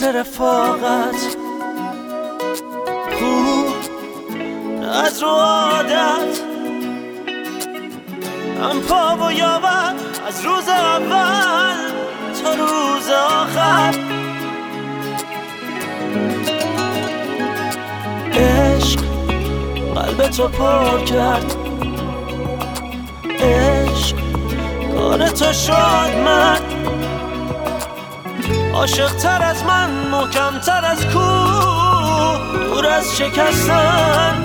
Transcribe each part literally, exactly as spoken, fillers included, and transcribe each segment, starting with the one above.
رفاقت خوب از رو عادت هم پا و یاور از روز اول تا روز آخر. عشق قلب تو پر کرد، عشق کار تو شد من عاشق تر از من، محکم تر از کوه، دور از شکستن.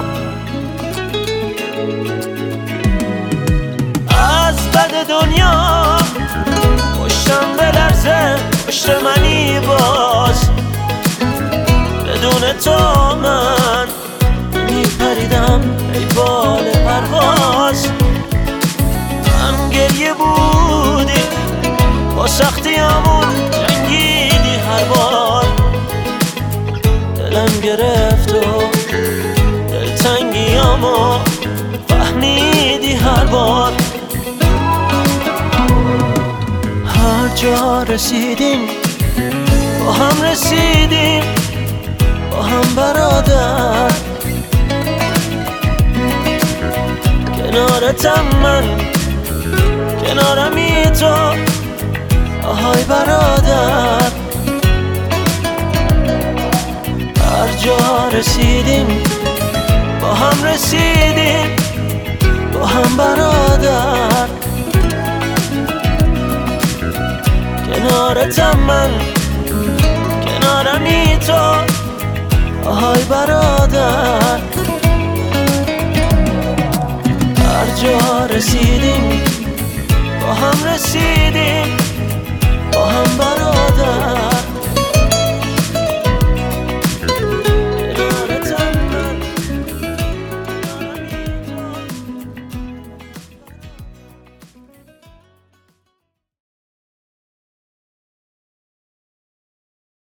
از بد دنیا پشتم بلرزه، پشت منی باز بدون تو من میپریدم ای بال پرواز. هم گریه بودی با سختیامون جنگیدی هر بار، دلم گرفت و دلتنگیامو فهمیدی هر بار. هر جا رسیدیم با هم رسیدیم، با هم برادر. کنارتم من، کنارمی تو، آهای برادر. هر جا رسیدیم با هم رسیدیم، با هم برادر. کنارتم من، کنارمی تو، آهای برادر. هر جا رسیدیم با هم رسیدیم، با هم برادر.